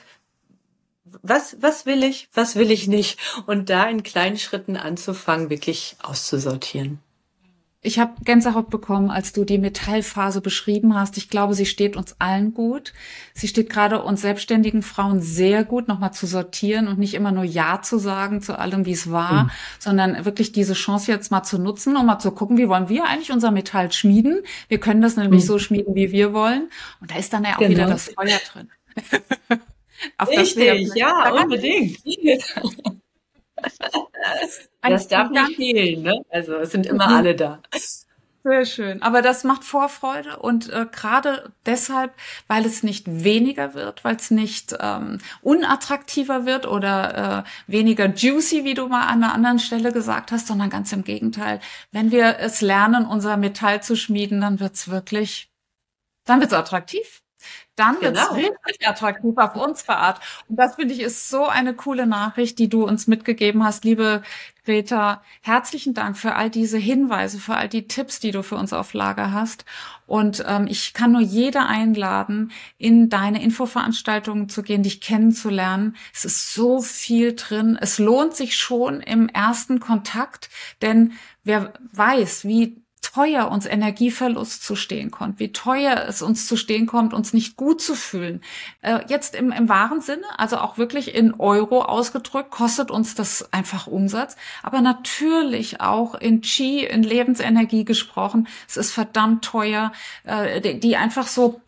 was was will ich, was will ich nicht und da in kleinen Schritten anzufangen, wirklich auszusortieren. Ich habe Gänsehaut bekommen, als du die Metallphase beschrieben hast. Ich glaube, sie steht uns allen gut. Sie steht gerade uns selbstständigen Frauen sehr gut, nochmal zu sortieren und nicht immer nur Ja zu sagen zu allem, wie es war, mhm. sondern wirklich diese Chance jetzt mal zu nutzen, um mal zu gucken, wie wollen wir eigentlich unser Metall schmieden. Wir können das nämlich mhm. so schmieden, wie wir wollen. Und da ist dann ja auch genau. wieder das Feuer drin. Auf Richtig, das ja, unbedingt. Das darf nicht fehlen, ne? Also es sind immer alle da. Sehr schön. Aber das macht Vorfreude und äh, gerade deshalb, weil es nicht weniger wird, weil es nicht ähm, unattraktiver wird oder äh, weniger juicy, wie du mal an einer anderen Stelle gesagt hast, sondern ganz im Gegenteil. Wenn wir es lernen, unser Metall zu schmieden, dann wird's wirklich, dann wird's attraktiv. Dann wird's genau. richtig attraktiv auf unsere Art. Und das, finde ich, ist so eine coole Nachricht, die du uns mitgegeben hast, liebe Greta. Herzlichen Dank für all diese Hinweise, für all die Tipps, die du für uns auf Lager hast. Und ähm, ich kann nur jeder einladen, in deine Infoveranstaltungen zu gehen, dich kennenzulernen. Es ist so viel drin. Es lohnt sich schon im ersten Kontakt, denn wer weiß, wie teuer uns Energieverlust zu stehen kommt, wie teuer es uns zu stehen kommt, uns nicht gut zu fühlen. Äh, jetzt im, im wahren Sinne, also auch wirklich in Euro ausgedrückt, kostet uns das einfach Umsatz. Aber natürlich auch in Qi, in Lebensenergie gesprochen, es ist verdammt teuer, äh, die, die einfach so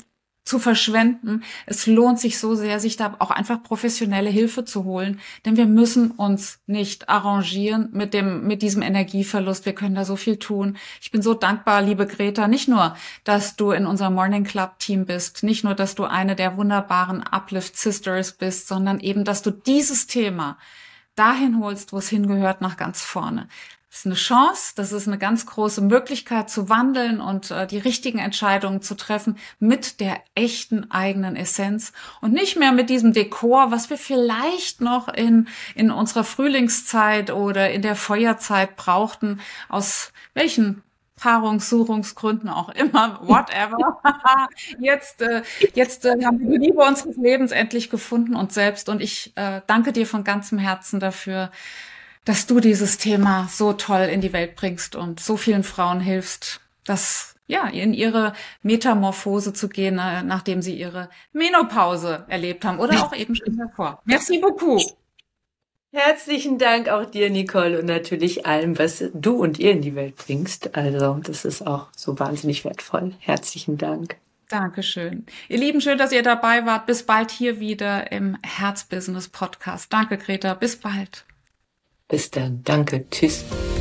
zu verschwenden. Es lohnt sich so sehr, sich da auch einfach professionelle Hilfe zu holen, denn wir müssen uns nicht arrangieren mit dem, mit diesem Energieverlust. Wir können da so viel tun. Ich bin so dankbar, liebe Greta, nicht nur, dass du in unserem Morning Club Team bist, nicht nur, dass du eine der wunderbaren Uplift Sisters bist, sondern eben, dass du dieses Thema dahin holst, wo es hingehört, nach ganz vorne. Das ist eine Chance, das ist eine ganz große Möglichkeit zu wandeln und äh, die richtigen Entscheidungen zu treffen mit der echten eigenen Essenz und nicht mehr mit diesem Dekor, was wir vielleicht noch in in unserer Frühlingszeit oder in der Feuerzeit brauchten, aus welchen Paarungssuchungsgründen auch immer, whatever. Jetzt, äh, jetzt äh, haben wir die Liebe unseres Lebens endlich gefunden und selbst. Und ich äh, danke dir von ganzem Herzen dafür, dass du dieses Thema so toll in die Welt bringst und so vielen Frauen hilfst, das ja in ihre Metamorphose zu gehen, äh, nachdem sie ihre Menopause erlebt haben oder auch eben schon davor. Merci beaucoup. Herzlichen Dank auch dir, Nicole, und natürlich allem, was du und ihr in die Welt bringst. Also das ist auch so wahnsinnig wertvoll. Herzlichen Dank. Dankeschön. Ihr Lieben, schön, dass ihr dabei wart. Bis bald hier wieder im Herzbusiness Podcast. Danke, Greta. Bis bald. Bis dann. Danke. Tschüss.